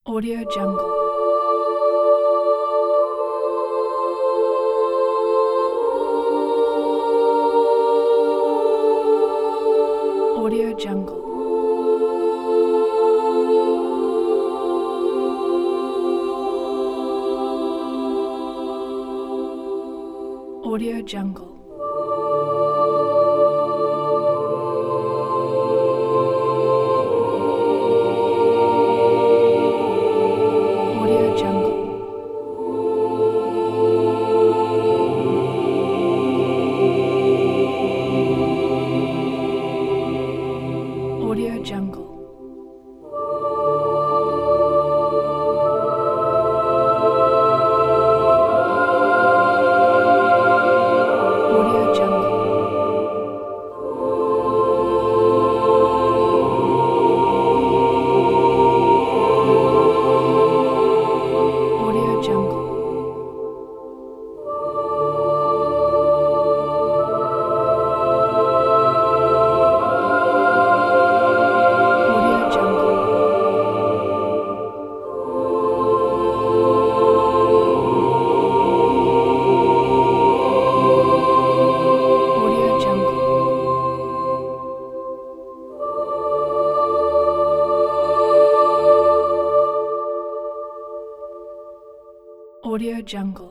Audio Jungle. Audio Jungle. Audio Jungle. Audio Jungle. Audio Jungle. Audio Jungle. Audio Jungle. Audio Jungle. Audio Jungle. Audio Jungle.